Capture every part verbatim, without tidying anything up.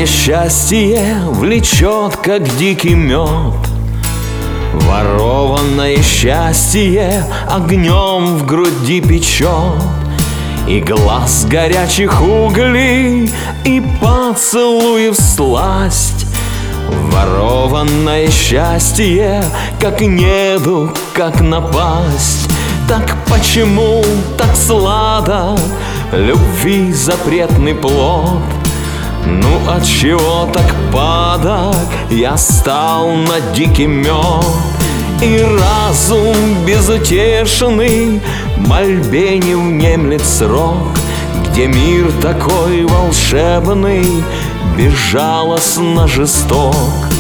Ворованное счастье влечет, как дикий мед. Ворованное счастье огнем в груди печет. И глаз горячих углей, и поцелуев сласть. Ворованное счастье, как недуг, как напасть. Так почему так сладок любви запретный плод? Ну отчего так падок я стал на дикий мед? И разум безутешный мольбе не внемлет срок, где мир такой волшебный безжалостно жесток.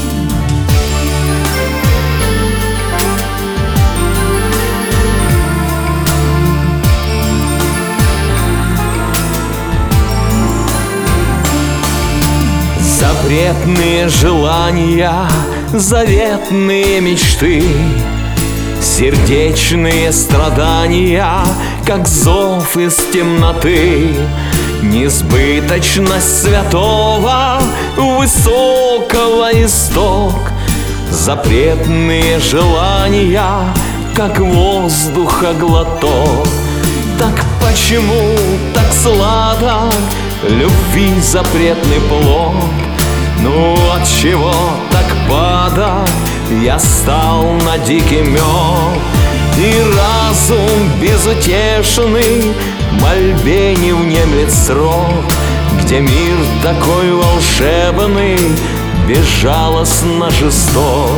Запретные желания, заветные мечты, сердечные страдания, как зов из темноты. Несбыточность святого, высокого исток. Запретные желания, как воздуха глоток. Так почему так сладок любви запретный плод? Ну отчего так падок я стал на дикий мед? И разум безутешный мольбе не внемлет срок, где мир такой волшебный безжалостно жесток.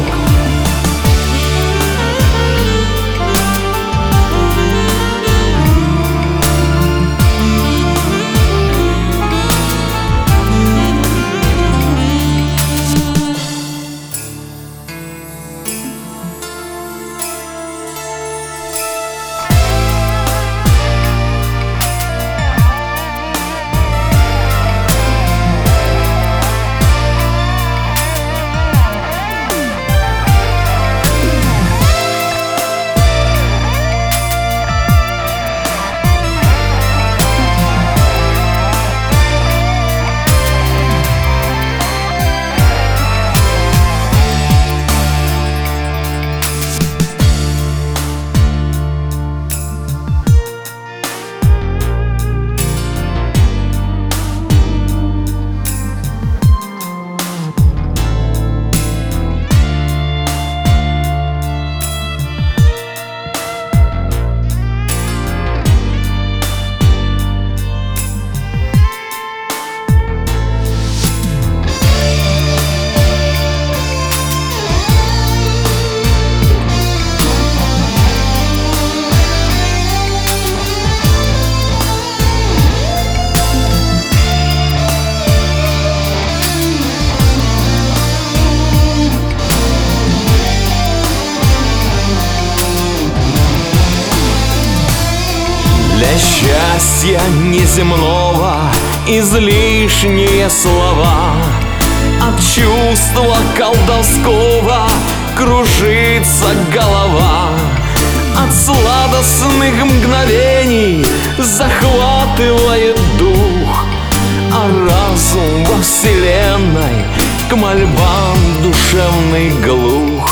Для счастья неземного излишние слова, от чувства колдовского кружится голова. От сладостных мгновений захватывает дух, а разум во вселенной к мольбам душевный глух.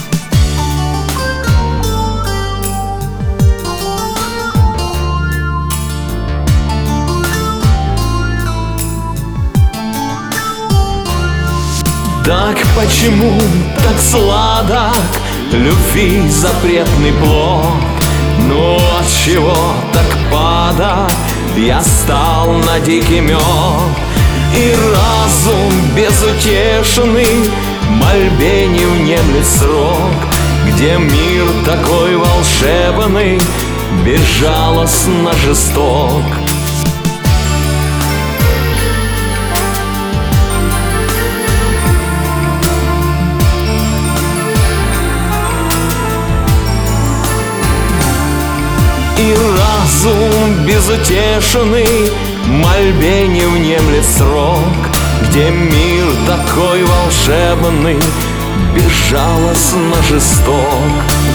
Так почему так сладок любви запретный плод? Ну отчего так падок я стал на дикий мед? И разум безутешный мольбе не внемлет срок, где мир такой волшебный безжалостно жесток. И разум безутешный мольбе не внемлет срок, где мир такой волшебный безжалостно жесток.